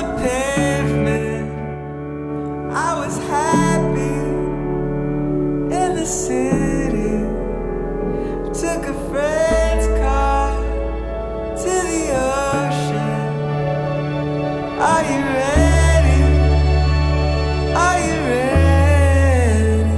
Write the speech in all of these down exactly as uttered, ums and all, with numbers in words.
the pavement. I was happy in the city. Took a friend's car to the ocean. Are you ready? Are you ready?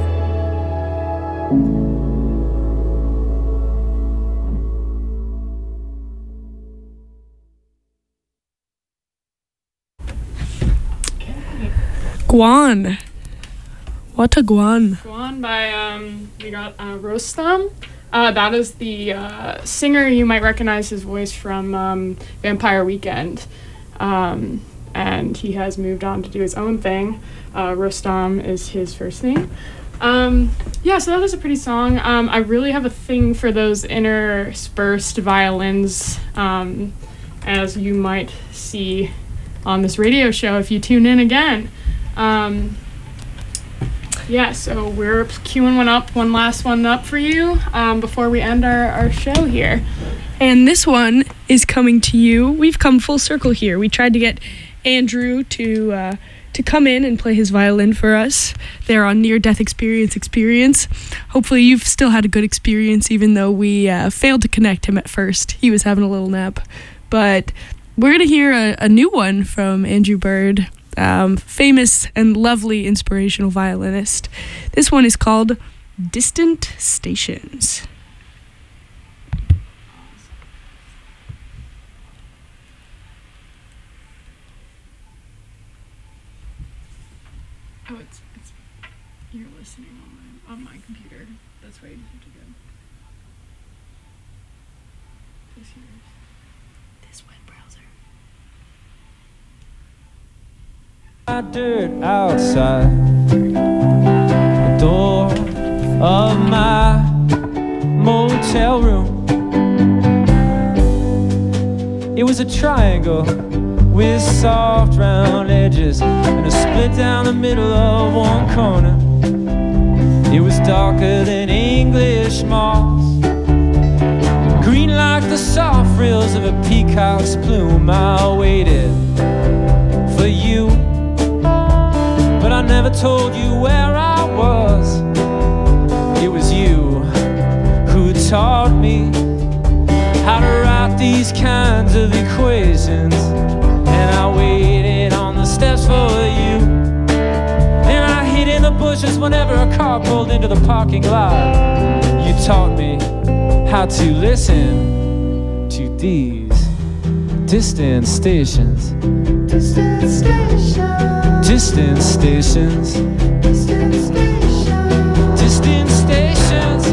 Guan. What a Guan. Guan by, um, we got uh, Rostam. Uh, that is the uh, singer. You might recognize his voice from um, Vampire Weekend. Um, and he has moved on to do his own thing. Uh, Rostam is his first name. Um, yeah, so that was a pretty song. Um, I really have a thing for those interspersed violins, um, as you might see on this radio show if you tune in again. Um, yeah, so we're queuing one up, one last one up for you um, before we end our, our show here. And this one is coming to you. We've come full circle here. We tried to get Andrew to uh, to come in and play his violin for us. They're on Near Death Experience Experience. Hopefully you've still had a good experience, even though we uh, failed to connect him at first. He was having a little nap. But we're going to hear a, a new one from Andrew Bird, um, famous and lovely inspirational violinist. This one is called Distant Stations. Oh, it's, it's you're listening on my, on my computer. That's why you have to go. This yours. This web browser. Dirt outside the door of my motel room. It was a triangle with soft round edges and a split down the middle of one corner. It was darker than English moss, green like the soft frills of a peacock's plume. I waited for you, but I never told you where I was. It was you who taught me how to write these kinds of equations. And I waited on the steps for you, and I hid in the bushes whenever a car pulled into the parking lot. You taught me how to listen to these distant stations. Distant stations. Distant stations. Distant stations. Distant stations.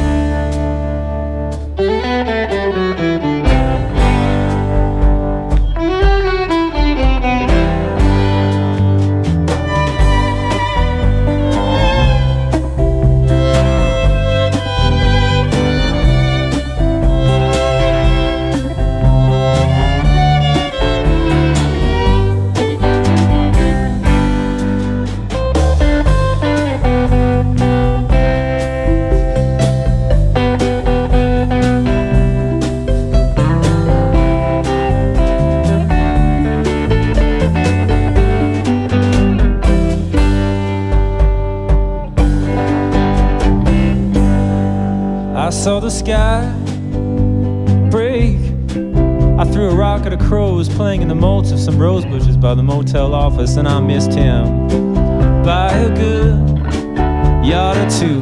I saw the sky break. I threw a rock at a crow who was playing in the mulch of some rose bushes by the motel office, and I missed him by a good yard or two.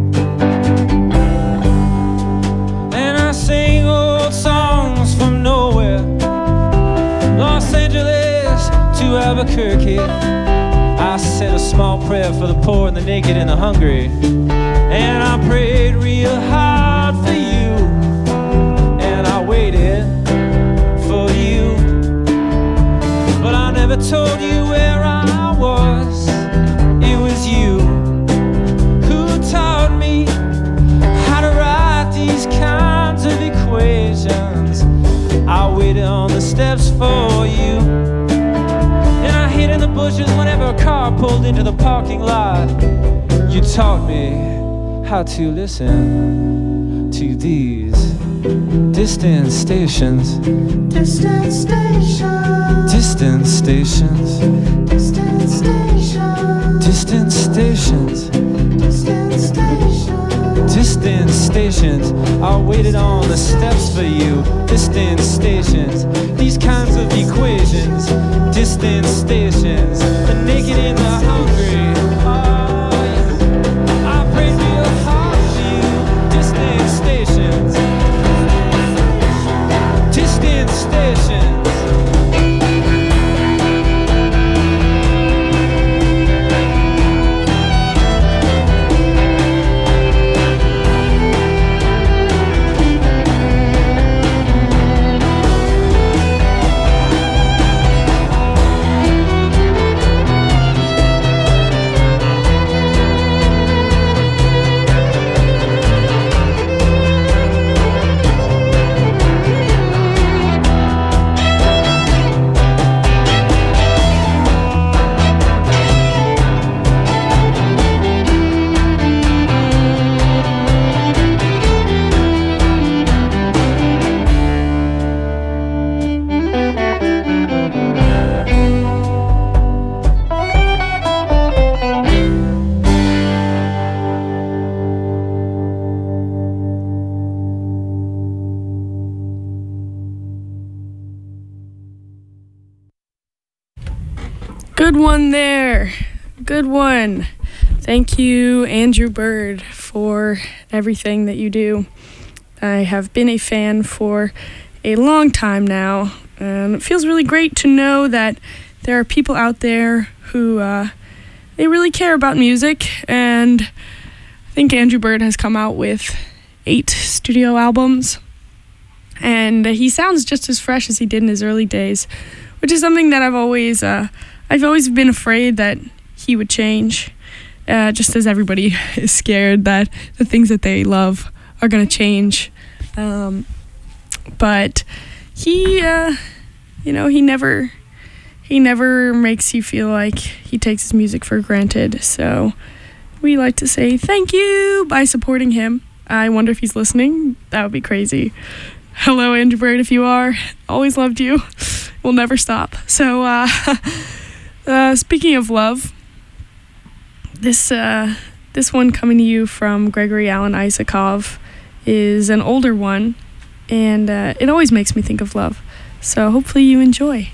And I sang old songs from nowhere, Los Angeles to Albuquerque. I said a small prayer for the poor and the naked and the hungry, and I prayed real hard for you, and I waited for you, but I never told you where I was. It was you who taught me how to write these kinds of equations. I waited on the steps for you, and I hid in the bushes whenever a car pulled into the parking lot. You taught me how to listen to these distant stations. Distant stations. Distant distant stations, distant stations, distant stations, distant stations, distant stations. I waited on the steps for you. Distant stations, these kinds of equations. Distant stations, the naked and the hungry. Oh, yeah. I prayed real hard for you. Distant stations, distant stations. Good one there. Good one. Thank you, Andrew Bird, for everything that you do. I have been a fan for a long time now, and it feels really great to know that there are people out there who uh, they really care about music, and I think Andrew Bird has come out with eight studio albums, and he sounds just as fresh as he did in his early days, which is something that I've always uh, I've always been afraid that he would change, uh, just as everybody is scared that the things that they love are going to change. Um, but he, uh, you know, he never, he never makes you feel like he takes his music for granted. So we like to say thank you by supporting him. I wonder if he's listening. That would be crazy. Hello, Andrew Bird, if you are. Always loved you. We'll never stop. So, uh... Uh, speaking of love, this uh, this one coming to you from Gregory Alan Isakov is an older one, and uh, it always makes me think of love. So hopefully you enjoy.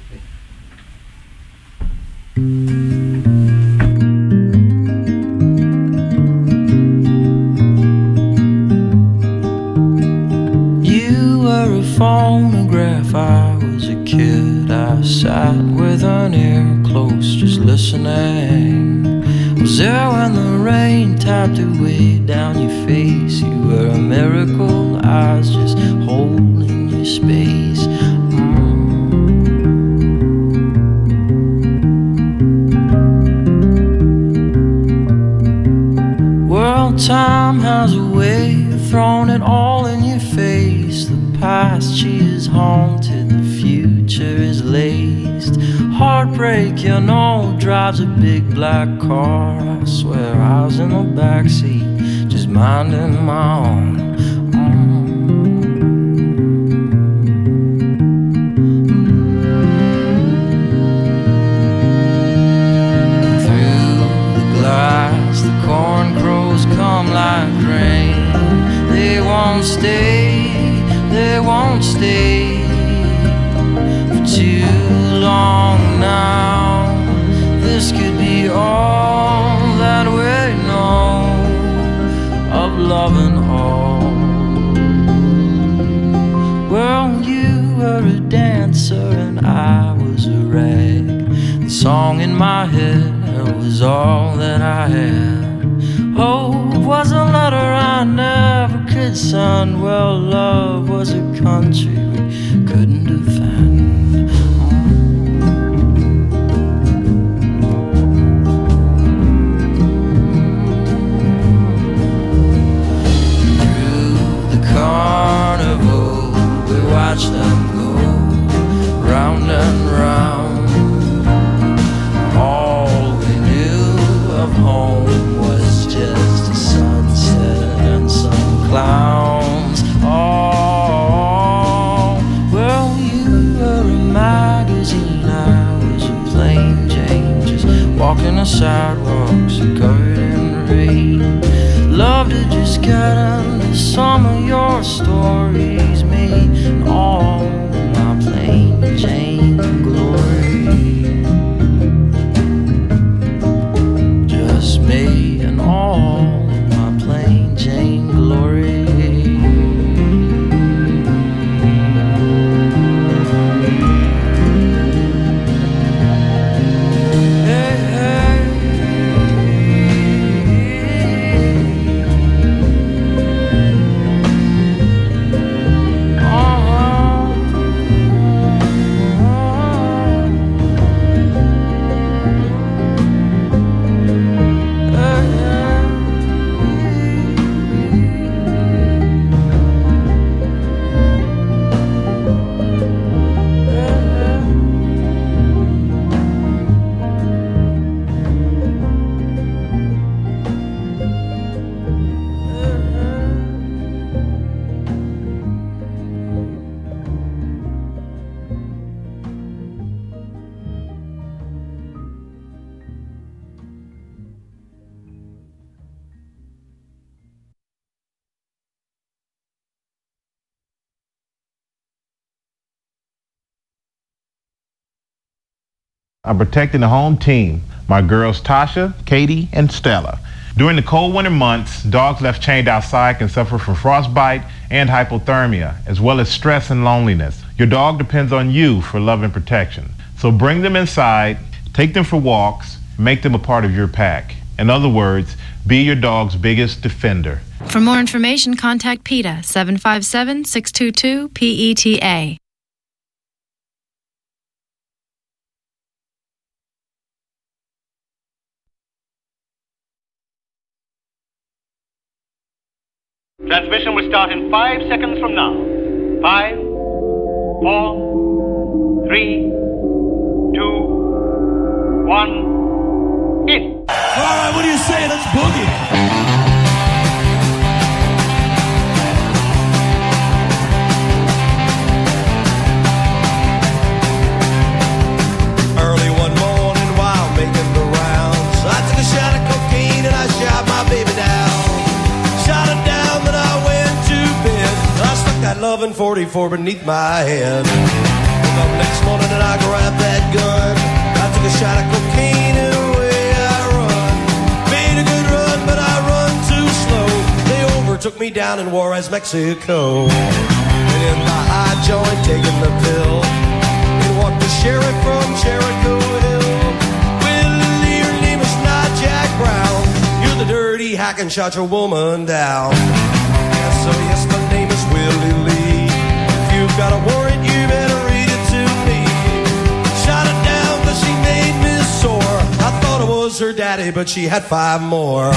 You were a phonograph, I was a kid. I sat with an ear close, just listening. Was there when the rain tapped away down your face? You were a miracle, I was just holding your space. Mm. World time has a way of throwing it all in your face. The past, she is haunted, the future is laced. Heartbreak, you know, drives a big black car. I swear I was in the backseat, just minding my own. Mm. Through the glass, the corn crows come like rain. They won't stay, they won't stay for too long now. This could be all that we know of love and all. Well, you were a dancer and I was a rag. The song in my head, it was all that I had. Hope was a letter I never could send. Well, love was a country we couldn't defend. Carnival, we watch them go round and round. All we knew of home was just a sunset and some clowns. Oh, well, you and the sidewalks are covered in rain. Love to just get into some of your stories, me and all my plain Jane glory. Just me and all my plain Jane glory. I'm protecting the home team, my girls Tasha, Katie, and Stella. During the cold winter months, dogs left chained outside can suffer from frostbite and hypothermia, as well as stress and loneliness. Your dog depends on you for love and protection. So bring them inside, take them for walks, make them a part of your pack. In other words, be your dog's biggest defender. For more information, contact PETA, seven five seven, six two two, P E T A. Transmission will start in five seconds from now. Five, four, three, two, one, in. All right, what do you say? Let's boogie. Loving forty-four beneath my head. Woke up next morning and I grabbed that gun. I took a shot of cocaine and away I run. Made a good run, but I run too slow. They overtook me down in Juarez, Mexico. And in my high joint, taking the pill, and walked the sheriff from Jericho Hill. Willie, your name is not Jack Brown. You're the dirty hack and shot your woman down. Yes, so yes, my name is Willie Lee. You've got a warrant, you better read it to me. Shot her down cause she made me sore. I thought it was her daddy, but she had five more.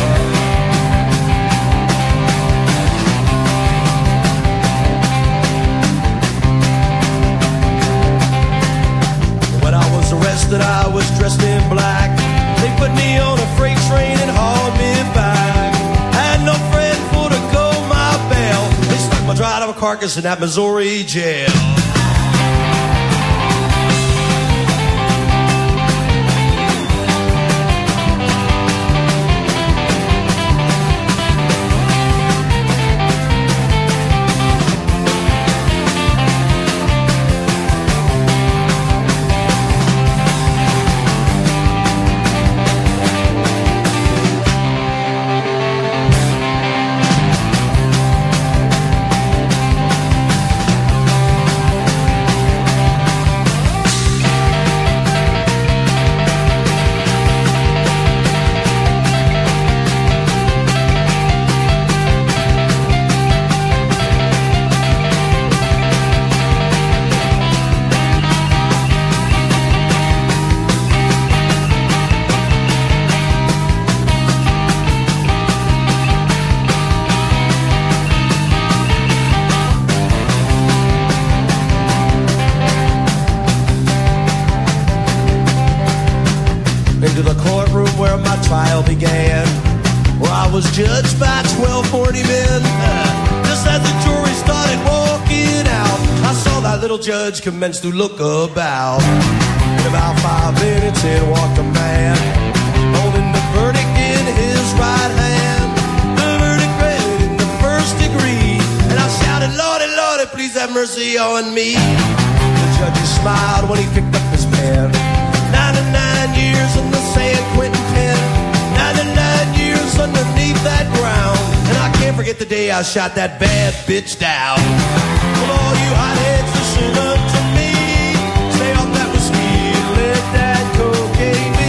When I was arrested, I was dressed in black. They put me on a freight train and hauled me back. Had no friend for to go my bail. They stuck my dry out of a carcass in that Missouri jail. Into the courtroom where my trial began, where I was judged by twelve forty men. Just as the jury started walking out, I saw that little judge commence to look about. In about five minutes in walked a man right hand. The verdict read in the first degree, and I shouted, Lordy, Lordy, please have mercy on me. The judge smiled when he picked up his pen. ninety-nine years in the San Quentin pen, ninety-nine years underneath that ground, and I can't forget the day I shot that bad bitch down. Well, all you hotheads, listen up to me. Stay off that whiskey and let that cocaine be.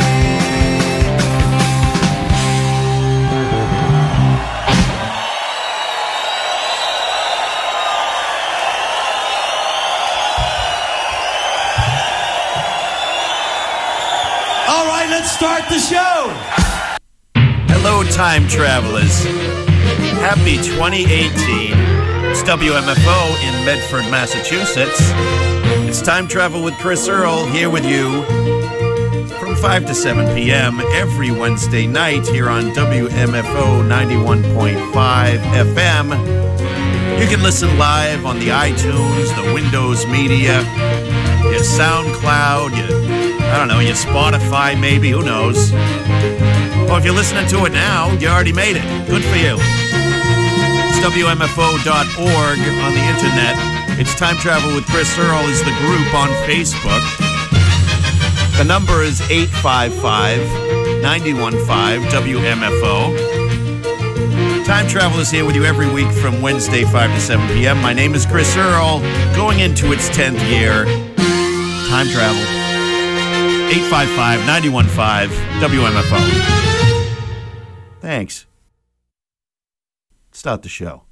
All right, let's start the show. Hello, time travelers. Happy twenty eighteen. It's W M F O in Medford, Massachusetts. It's Time Travel with Chris Earl here with you from five to seven p.m. every Wednesday night here on W M F O ninety-one point five F M. You can listen live on the iTunes, the Windows Media, your SoundCloud, your, I don't know, your Spotify maybe, who knows. Well, if you're listening to it now, you already made it. Good for you. It's W M F O dot org on the internet. It's Time Travel with Chris Earl is the group on Facebook. The number is eight five five, nine one five, W M F O. Time Travel is here with you every week from Wednesday, five to seven p.m. My name is Chris Earl, going into its tenth year. Time Travel. eight five five, nine one five, W M F O. Thanks. Start the show.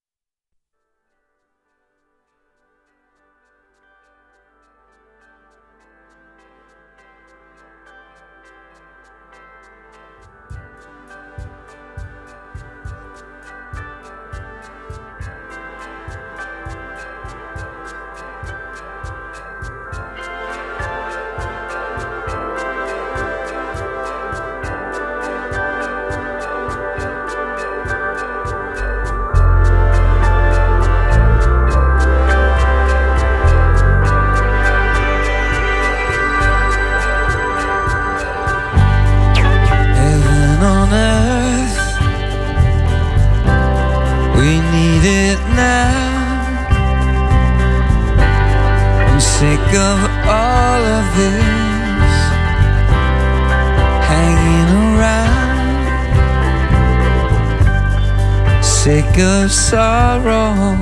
Sick of sorrow,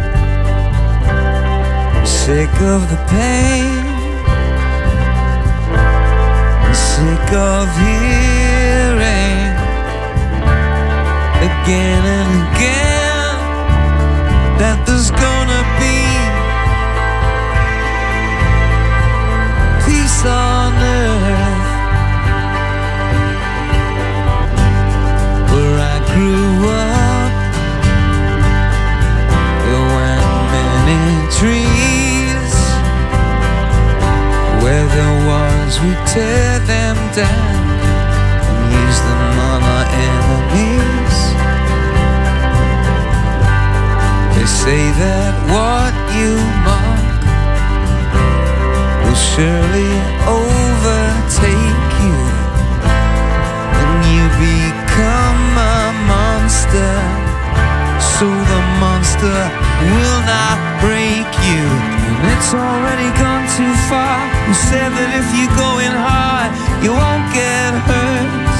sick of the pain, sick of hearing again and again that there's gonna be peace on earth. Where I grew up, trees, where there was we tear them down and use them on our enemies. They say that what you mock will surely overtake you, and you become a monster. So the monster will not break you, and it's already gone too far. Who said that if you're going hard, you won't get hurt?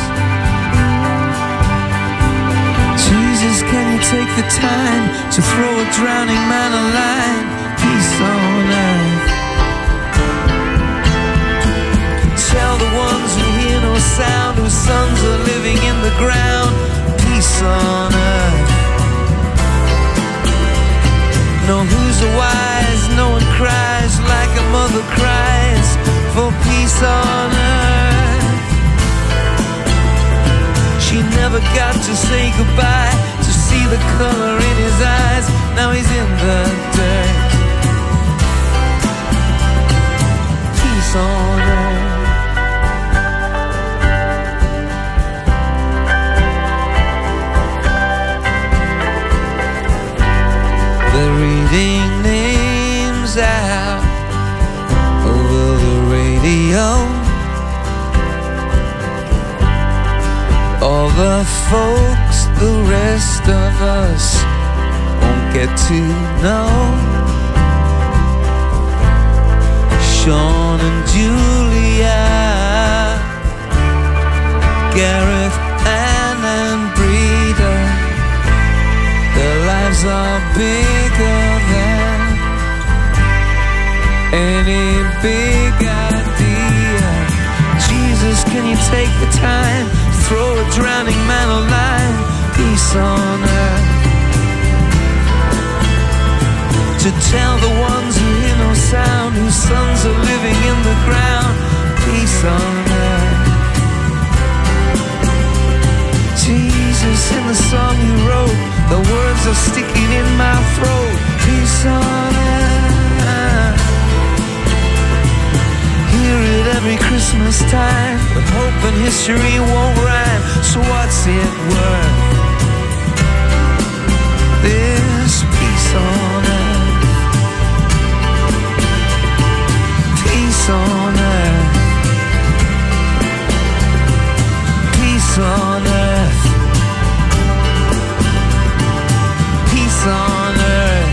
Jesus, can you take the time to throw a drowning man a line? Peace on earth. Tell the ones who hear no sound, whose sons are living in the ground. Peace on earth. No, who's the wise? No one cries like a mother cries for peace on earth. She never got to say goodbye, to see the color in his eyes. Now he's in the dirt. Peace on earth. They're reading names out over the radio. All the the folks the rest of us won't get to know. Sean and Julia, Gareth, Anne and Breda, their lives are bigger than any big idea. Jesus, can you take the time to throw a drowning man a line? Peace on earth. To tell the ones who hear no sound, whose sons are living in the ground. Peace on earth. Jesus, in the song you wrote, the words are sticking in my throat. Peace on earth. Hear it every Christmas time, but hope and history won't rhyme. So what's it worth? This peace on earth. Peace on earth. Peace on earth. Peace on earth.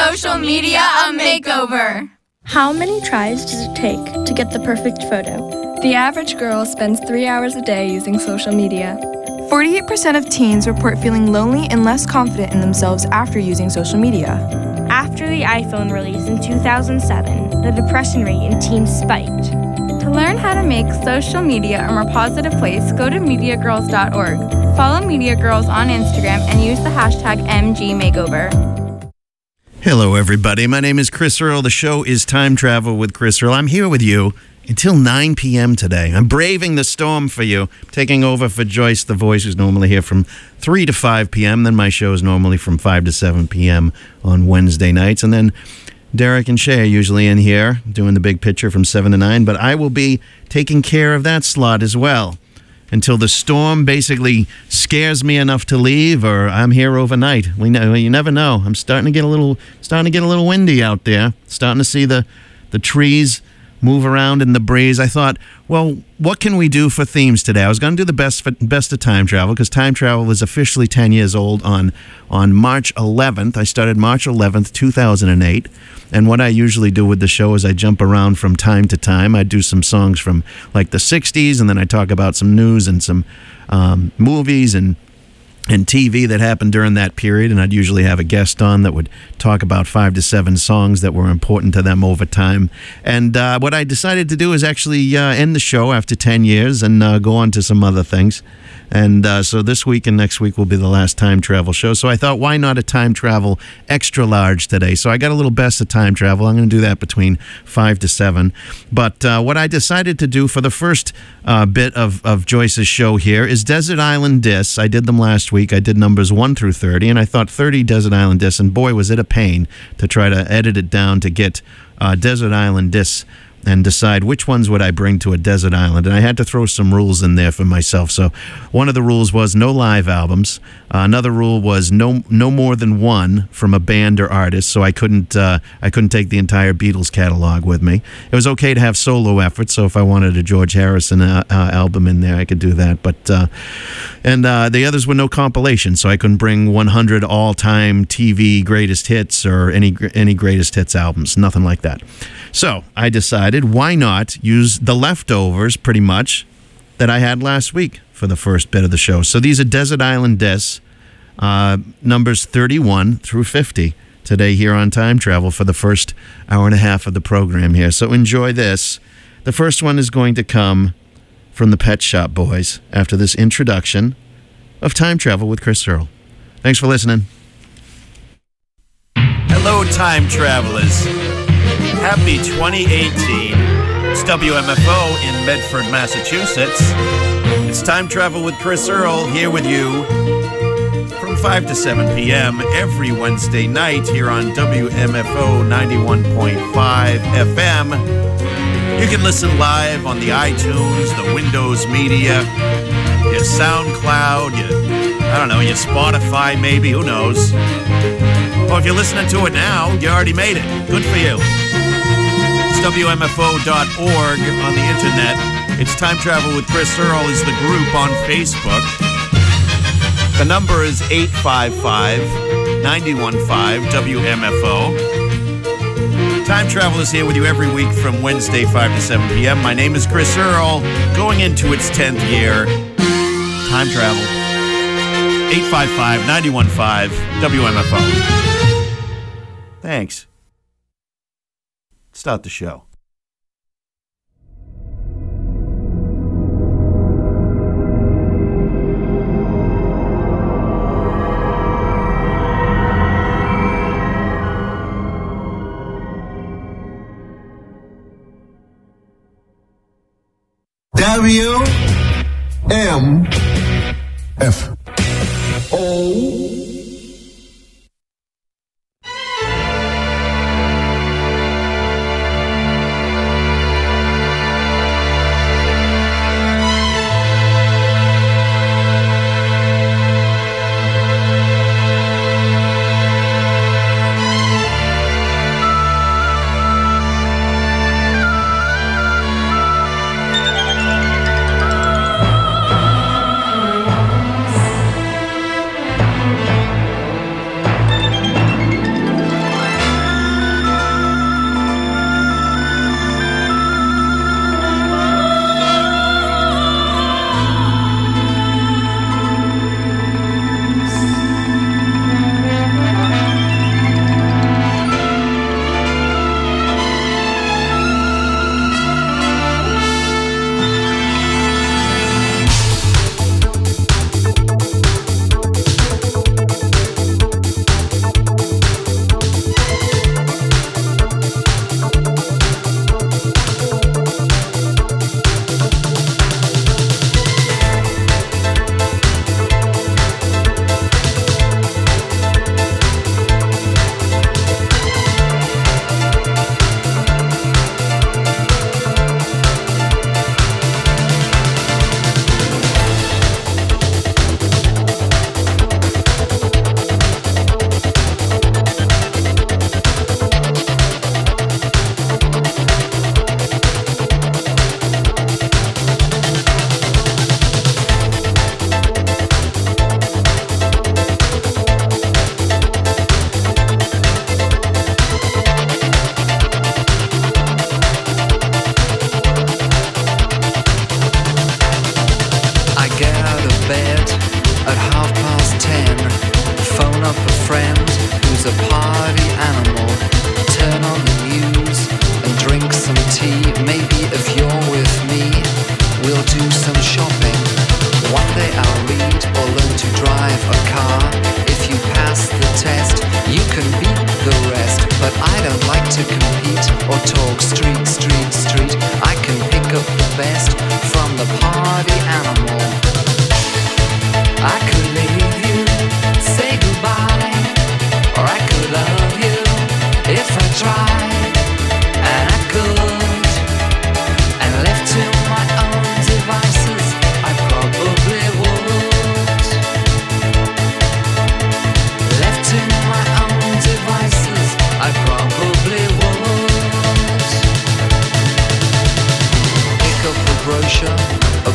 social media a makeover. How many tries does it take to get the perfect photo? The average girl spends three hours a day using social media. forty-eight percent of teens report feeling lonely and less confident in themselves after using social media. After the iPhone release in two thousand seven, the depression rate in teens spiked. To learn how to make social media a more positive place, go to media girls dot org. Follow Media Girls on Instagram and use the hashtag M G Makeover. Hello, everybody. My name is Chris Earl. The show is Time Travel with Chris Earl. I'm here with you until nine p.m. today. I'm braving the storm for you, taking over for Joyce, the voice, who's normally here from three to five p.m. Then my show is normally from five to seven p.m. on Wednesday nights. And then Derek and Shay are usually in here doing the big picture from seven to nine. But I will be taking care of that slot as well until the storm basically scares me enough to leave, or I'm here overnight. We know, you never know. I'm starting to get a little starting to get a little windy out there. Starting to see the the trees move around in the breeze. I thought, well, what can we do for themes today? I was going to do the best for, best of time travel, because time travel is officially ten years old on on March eleventh. I started March eleventh, two thousand eight. And what I usually do with the show is I jump around from time to time. I do some songs from like the sixties, and then I talk about some news and some um, movies and and T V that happened during that period, and I'd usually have a guest on that would talk about five to seven songs that were important to them over time. And uh, what I decided to do is actually uh, end the show after ten years and uh, go on to some other things. And uh, so this week and next week will be the last time travel show. So I thought, why not a time travel extra large today? So I got a little best of time travel. I'm going to do that between five to seven. But uh, what I decided to do for the first uh, bit of, of Joyce's show here is Desert Island Discs. I did them last week. I did numbers one through thirty, and I thought thirty Desert Island Discs, and boy, was it a pain to try to edit it down to get uh, Desert Island Discs and decide which ones would I bring to a desert island. And I had to throw some rules in there for myself. So one of the rules was no live albums. Uh, another rule was no no more than one from a band or artist. So I couldn't uh, I couldn't take the entire Beatles catalog with me. It was okay to have solo efforts. So if I wanted a George Harrison uh, uh, album in there, I could do that. But uh, and uh, the others were no compilation. So I couldn't bring one hundred all-time T V greatest hits or any any greatest hits albums. Nothing like that. So I decided, why not use the leftovers, pretty much, that I had last week for the first bit of the show. So these are Desert Island Discs, uh, numbers thirty-one through fifty, today here on Time Travel for the first hour and a half of the program here. So enjoy this. The first one is going to come from the Pet Shop Boys after this introduction of Time Travel with Chris Earl. Thanks for listening. Hello, time travelers. Happy twenty eighteen. It's W M F O in Medford, Massachusetts. It's Time Travel with Chris Earl, here with you from five to seven p.m. every Wednesday night here on W M F O ninety-one point five F M. You can listen live on the iTunes, the Windows Media, your SoundCloud, your, I don't know, your Spotify maybe, who knows. Well, if you're listening to it now, you already made it. Good for you. It's W M F O dot org on the internet. It's Time Travel with Chris Earl is the group on Facebook. The number is eight five five, nine one five, W M F O. Time Travel is here with you every week from Wednesday, five to seven p.m. My name is Chris Earl, going into its tenth year. Time Travel. eight five five, nine one five, W M F O. Thanks. Start the show. W M F O.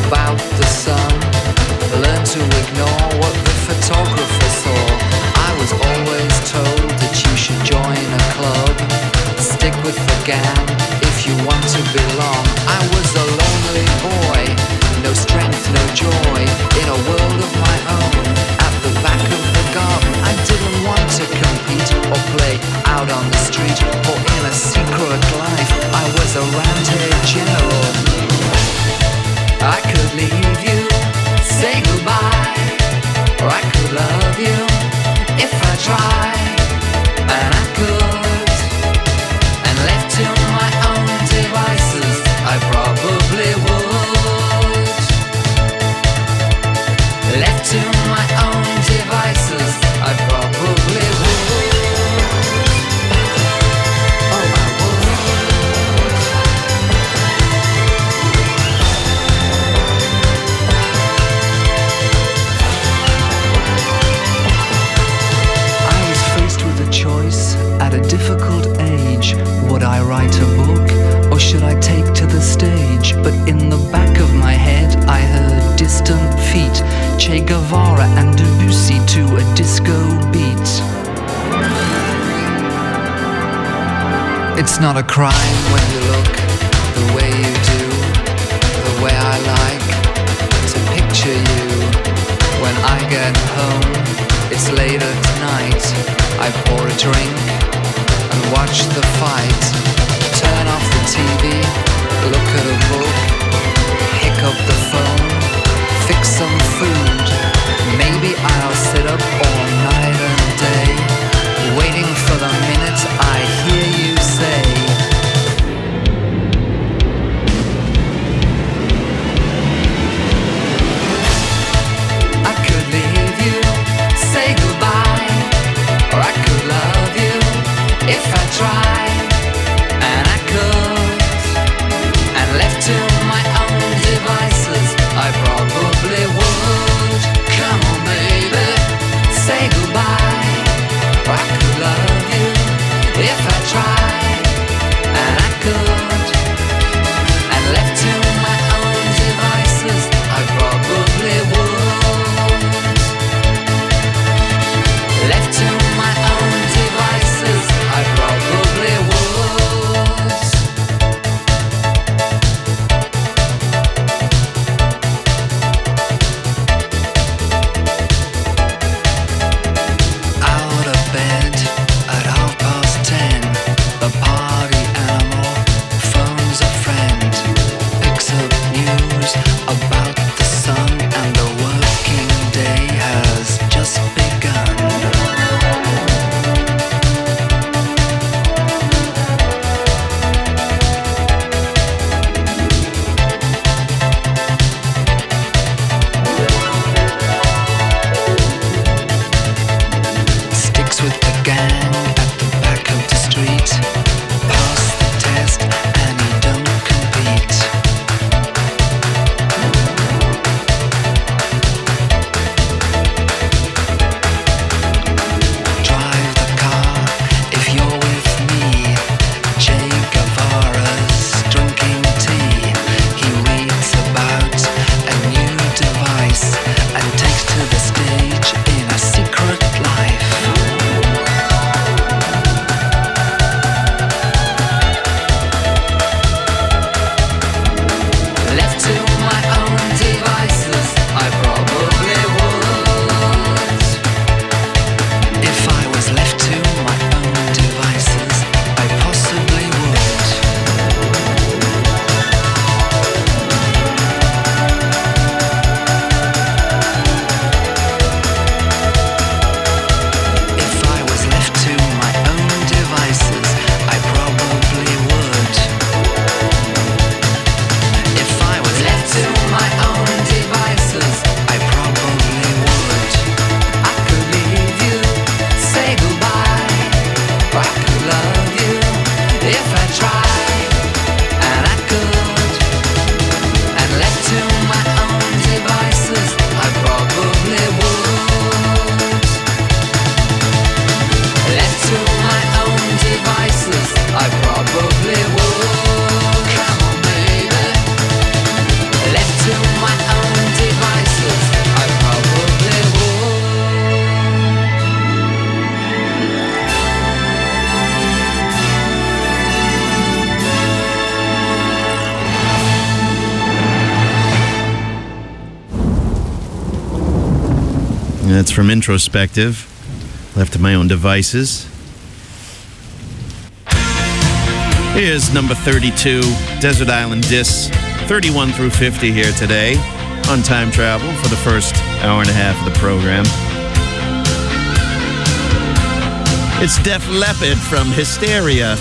about the sun. Learn to ignore what the photographer saw. I was always told that you should join a club. Stick with the gang if you want to belong. I was a lonely boy, no strength, no joy, in a world of my own. At the back of the garden, I didn't want to compete or play out on the street, or in a secret life I was a roundhead general. I could leave you, say goodbye, or I could love you if I tried, and I could. And left to my own devices, I probably would. Left to my own devices, I probably would. Oh, I would. I was faced with a choice at a difficult age. Would I write a book, or should I take to the stage? But in the back of my head I heard distant feet, Che Guevara and Debussy to a disco beat. It's not a crime when you look the way you do, the way I like to picture you. When I get home, it's late at night, I pour a drink and watch the fight. Turn off the T V, look at a book, pick up the phone, fix some food. Maybe I'll sit up all night and day, waiting for the minute I hear you say, I could leave you, say goodbye, or I could love you That's from Introspective, left to my own devices. Here's number thirty-two, Desert Island Discs, thirty-one through fifty here today on Time Travel for the first hour and a half of the program. It's Def Leppard from Hysteria.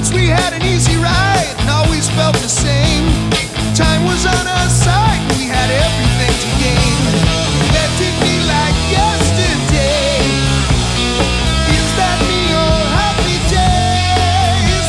once we had an easy ride and always felt the same. Time was on our side and we had everything to gain. That did me like yesterday. Is that me or happy days?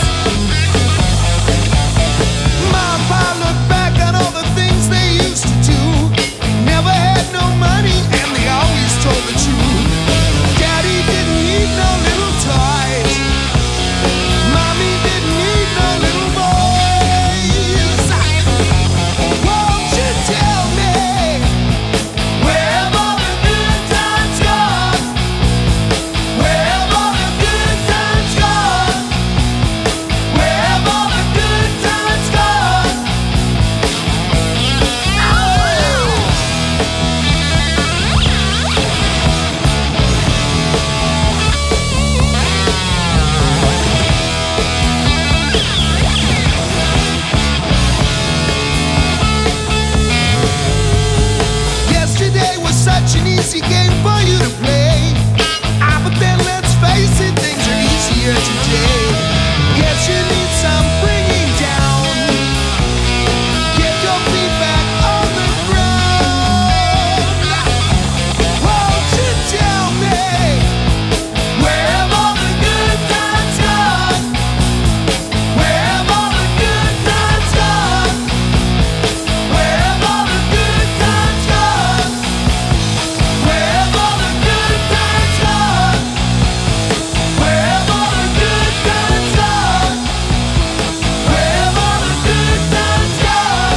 Mom and Pa look back on all the things they used to do. Never had no money and they always told the truth. Daddy didn't need no little toys. Mommy didn't need no little boys. Won't you tell me where have all the good times gone? Where have all the good times gone? Where have all the good times gone? Yesterday was such an easy game for you to play. Ah, but then let's face it, things are easier today. Guess you need some bringing down. Get your feet back on the ground. Won't you tell me where have all the good times gone? Where have all the good times gone? Where have all the good times gone? Where have all the good times gone? Where have all the good times gone? Where have all the good times gone?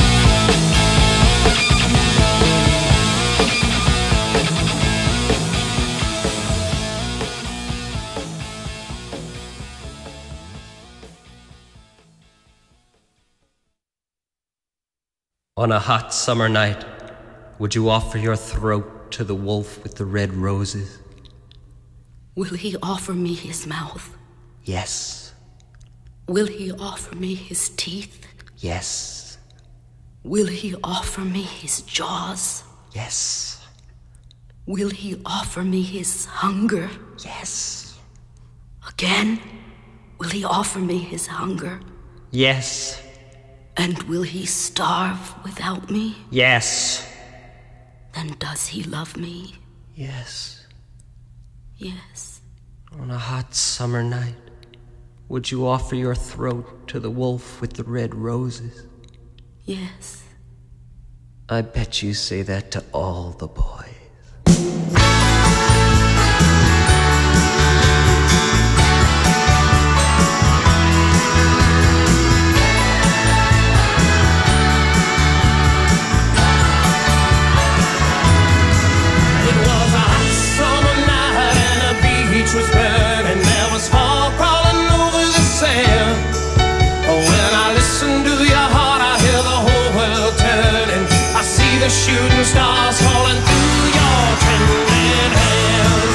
On a hot summer night, would you offer your throat to the wolf with the red roses? Will he offer me his mouth? Yes, Will he offer me his teeth? yes, Will he offer me his jaws? yes, Will he offer me his hunger? yes, Again? Will he offer me his hunger? yes, And will he starve without me? yes, Then does he love me? yes. Yes. On a hot summer night, would you offer your throat to the wolf with the red roses? Yes. I bet you say that to all the boys. It was a hot summer night and the beach was burning. There was fog crawling over the sand. When I listen to your heart, I hear the whole world turning. I see the shooting stars falling through your trembling hands.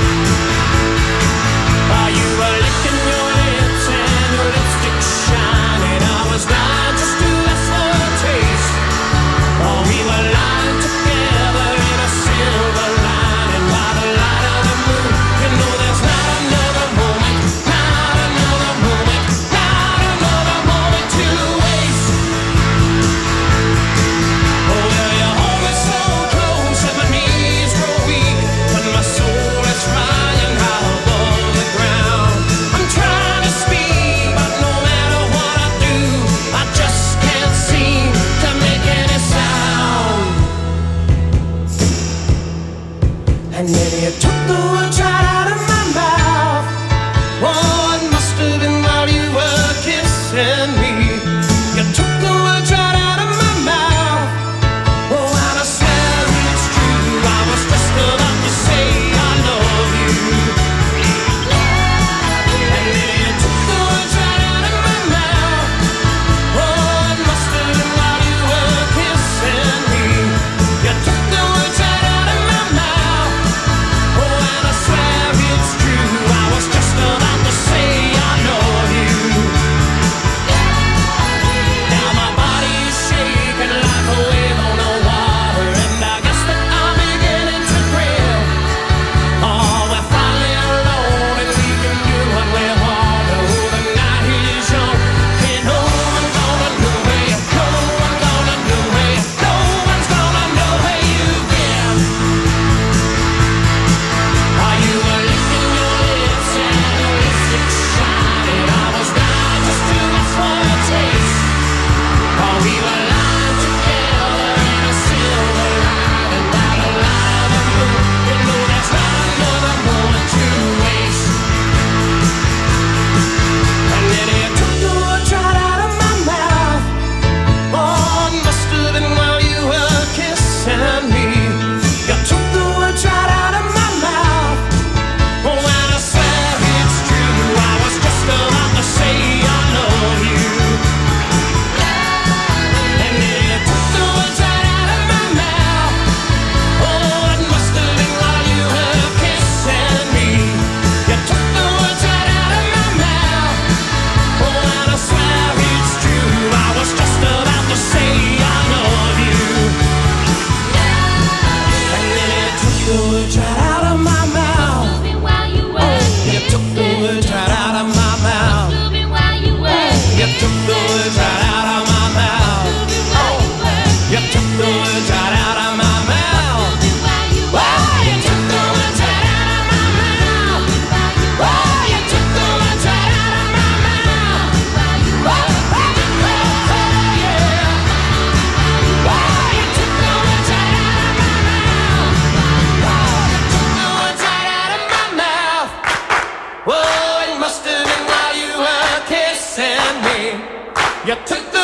While you were licking your lips and your lipstick shining, I was blind just to ask for a taste. Oh, we were lying together in a silver lining by the light of the moon. You know there's not another moment, not another moment, not another moment to waste. Oh, well, you hold me so close and my knees grow weak, but my soul is flying high above the ground. I'm trying to speak, but no matter what I do, I just can't seem to make any sound. And then you took the words right out of my mouth. Oh, it must have been while you were kissing me. You took the words right out of my mouth. Oh, and I swear it's true. I was just about to say I love you. And then you took the words right out of my mouth. Oh, it must have been while you were kissing me. You took the words right out of my mouth. Oh, and I swear it's true. I was just about to say I love you. and me. You took